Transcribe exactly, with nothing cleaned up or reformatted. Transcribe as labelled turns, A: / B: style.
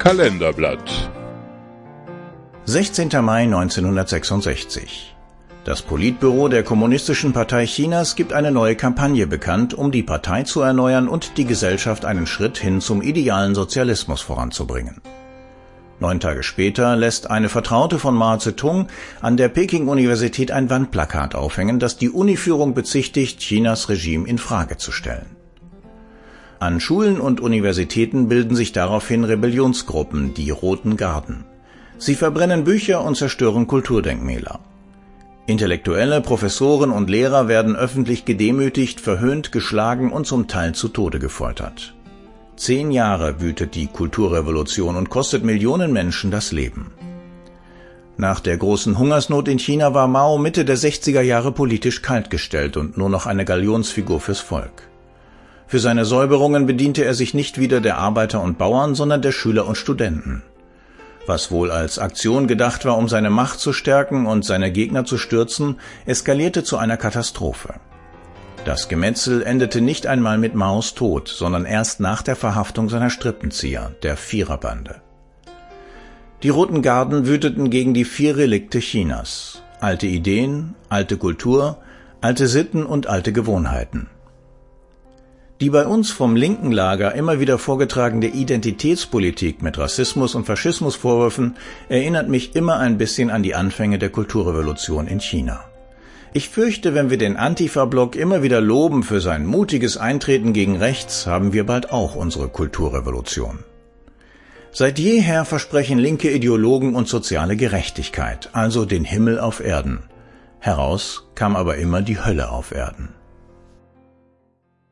A: Kalenderblatt.
B: sechzehnter Mai neunzehnhundertsechsundsechzig. Das Politbüro der Kommunistischen Partei Chinas gibt eine neue Kampagne bekannt, um die Partei zu erneuern und die Gesellschaft einen Schritt hin zum idealen Sozialismus voranzubringen. Neun Tage später lässt eine Vertraute von Mao Zedong an der Peking-Universität ein Wandplakat aufhängen, das die Uniführung bezichtigt, Chinas Regime in Frage zu stellen. An Schulen und Universitäten bilden sich daraufhin Rebellionsgruppen, die Roten Garden. Sie verbrennen Bücher und zerstören Kulturdenkmäler. Intellektuelle, Professoren und Lehrer werden öffentlich gedemütigt, verhöhnt, geschlagen und zum Teil zu Tode gefoltert. Zehn Jahre wütet die Kulturrevolution und kostet Millionen Menschen das Leben. Nach der großen Hungersnot in China war Mao Mitte der sechziger Jahre politisch kaltgestellt und nur noch eine Galionsfigur fürs Volk. Für seine Säuberungen bediente er sich nicht wieder der Arbeiter und Bauern, sondern der Schüler und Studenten. Was wohl als Aktion gedacht war, um seine Macht zu stärken und seine Gegner zu stürzen, eskalierte zu einer Katastrophe. Das Gemetzel endete nicht einmal mit Maos Tod, sondern erst nach der Verhaftung seiner Strippenzieher, der Viererbande. Die Roten Garden wüteten gegen die vier Relikte Chinas: alte Ideen, alte Kultur, alte Sitten und alte Gewohnheiten. Die bei uns vom linken Lager immer wieder vorgetragene Identitätspolitik mit Rassismus und Faschismusvorwürfen erinnert mich immer ein bisschen an die Anfänge der Kulturrevolution in China. Ich fürchte, wenn wir den Antifa-Block immer wieder loben für sein mutiges Eintreten gegen rechts, haben wir bald auch unsere Kulturrevolution. Seit jeher versprechen linke Ideologen uns soziale Gerechtigkeit, also den Himmel auf Erden. Heraus kam aber immer die Hölle auf Erden.